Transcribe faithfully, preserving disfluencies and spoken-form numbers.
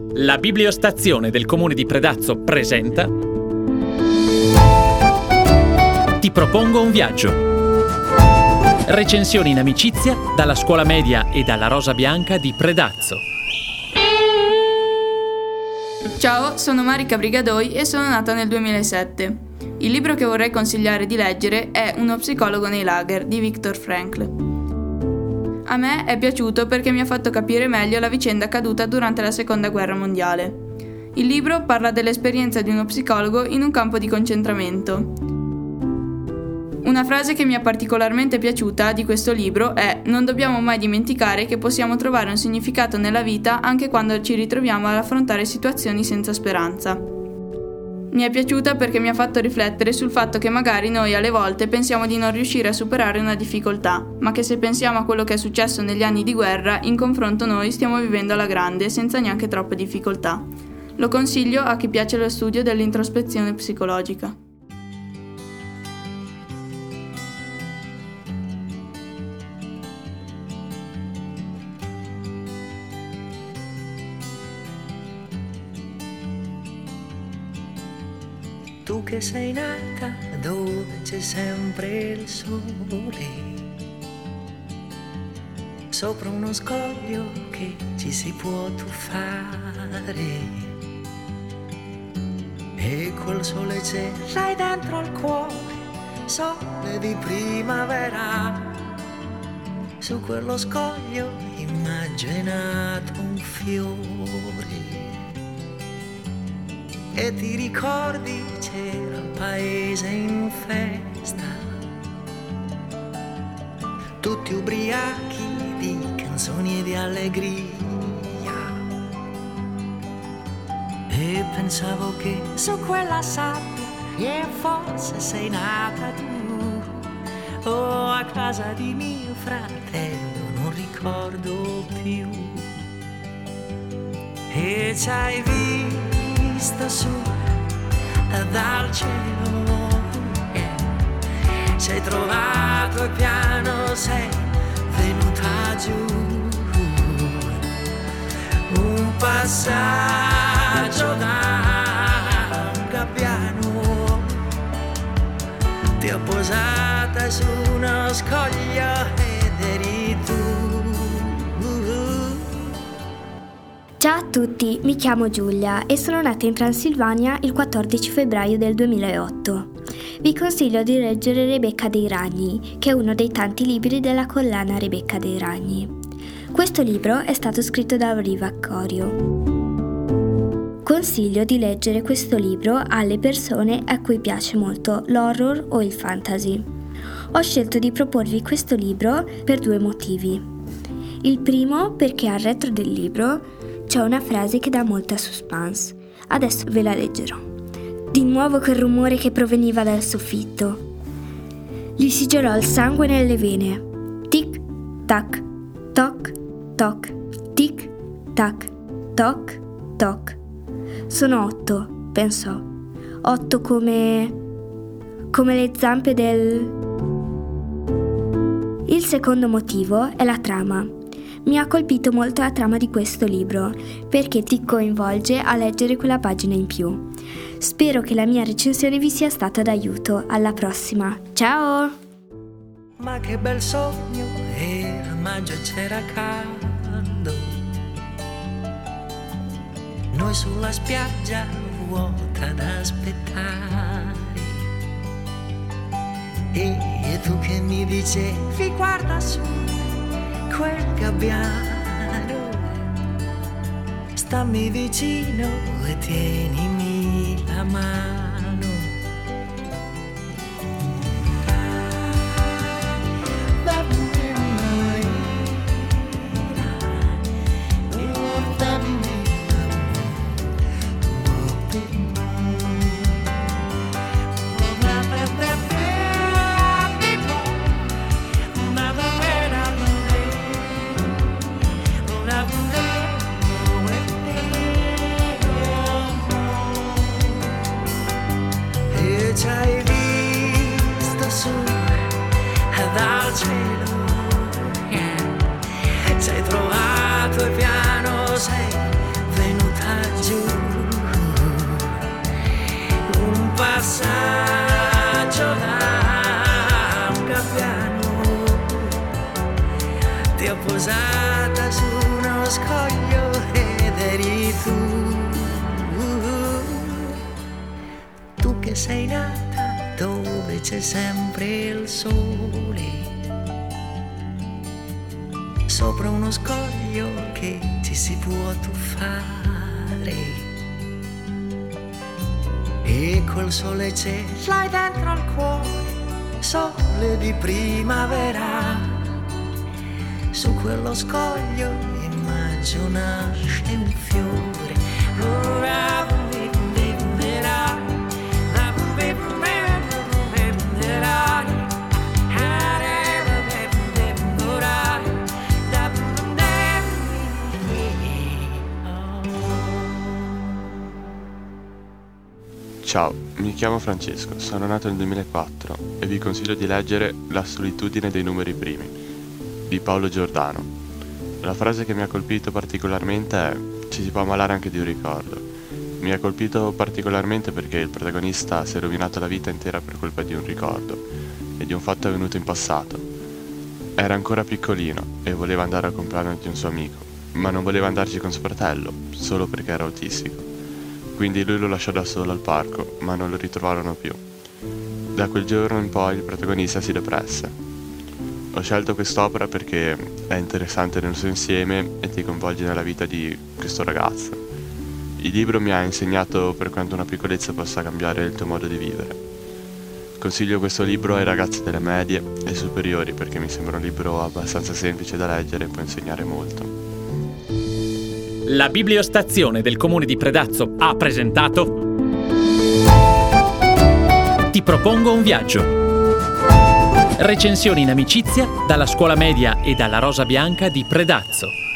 La bibliostazione del comune di Predazzo presenta Ti propongo un viaggio. Recensioni in amicizia dalla scuola media e dalla Rosa Bianca di Predazzo. Ciao, sono Marica Brigadoi e sono nata nel duemilasette. Il libro che vorrei consigliare di leggere è Uno psicologo nei lager di Viktor Frankl. A me è piaciuto perché mi ha fatto capire meglio la vicenda accaduta durante la Seconda Guerra Mondiale. Il libro parla dell'esperienza di uno psicologo in un campo di concentramento. Una frase che mi è particolarmente piaciuta di questo libro è: non dobbiamo mai dimenticare che possiamo trovare un significato nella vita anche quando ci ritroviamo ad affrontare situazioni senza speranza. Mi è piaciuta perché mi ha fatto riflettere sul fatto che magari noi alle volte pensiamo di non riuscire a superare una difficoltà, ma che se pensiamo a quello che è successo negli anni di guerra, in confronto noi stiamo vivendo alla grande senza neanche troppe difficoltà. Lo consiglio a chi piace lo studio dell'introspezione psicologica. Tu che sei nata dove c'è sempre il sole, sopra uno scoglio che ci si può tuffare, e quel sole c'è, l'hai dentro al cuore, sole di primavera. Su quello scoglio immaginato un fiore, e ti ricordi c'era il paese in festa, tutti ubriachi di canzoni e di allegria, e pensavo che su quella sabbia e forse sei nata tu, o a casa di mio fratello, non ricordo più, e ci hai visto visto su dal cielo, yeah. Sei trovato e piano sei venuta giù, un passaggio da un gabbiano, ti ho posata su uno scoglio ed eri tu. Ciao a tutti, mi chiamo Giulia e sono nata in Transilvania il quattordici febbraio del duemilaotto. Vi consiglio di leggere Rebecca dei Ragni, che è uno dei tanti libri della collana Rebecca dei Ragni. Questo libro è stato scritto da Riva Corio. Consiglio di leggere questo libro alle persone a cui piace molto l'horror o il fantasy. Ho scelto di proporvi questo libro per due motivi. Il primo perché al retro del libro c'è una frase che dà molta suspense. Adesso ve la leggerò. Di nuovo quel rumore che proveniva dal soffitto. Gli si gelò il sangue nelle vene. Tic, tac, toc, toc, tic, tac, toc, toc. Sono otto, pensò. Otto come... come le zampe del... Il secondo motivo è la trama. Mi ha colpito molto la trama di questo libro, perché ti coinvolge a leggere quella pagina in più. Spero che la mia recensione vi sia stata d'aiuto. Alla prossima. Ciao! Ma che bel sogno era, maggio c'era caldo, noi sulla spiaggia vuota ad aspettare, e, e tu che mi dicevi guarda su quel gabbiano, stammi vicino e tienimi la mano. eri tu, tu che sei nata dove c'è sempre il sole, sopra uno scoglio che ci si può tuffare, e col sole ce l'hai dentro al cuore, sole di primavera. Su quello scoglio immagino nasce un fiore. Ciao, mi chiamo Francesco, sono nato nel duemilaquattro e vi consiglio di leggere La solitudine dei numeri primi di Paolo Giordano. La frase che mi ha colpito particolarmente è: ci si può ammalare anche di un ricordo. Mi ha colpito particolarmente perché il protagonista si è rovinato la vita intera per colpa di un ricordo e di un fatto avvenuto in passato. Era ancora piccolino e voleva andare al compleanno di un suo amico, ma non voleva andarci con suo fratello, solo perché era autistico. Quindi lui lo lasciò da solo al parco, ma non lo ritrovarono più. Da quel giorno in poi il protagonista si depresse. Ho scelto quest'opera perché è interessante nel suo insieme e ti coinvolge nella vita di questo ragazzo. Il libro mi ha insegnato per quanto una piccolezza possa cambiare il tuo modo di vivere. Consiglio questo libro ai ragazzi delle medie e superiori perché mi sembra un libro abbastanza semplice da leggere e può insegnare molto. La bibliostazione del comune di Predazzo ha presentato Ti propongo un viaggio. Recensioni in amicizia dalla scuola media e dalla Rosa Bianca di Predazzo.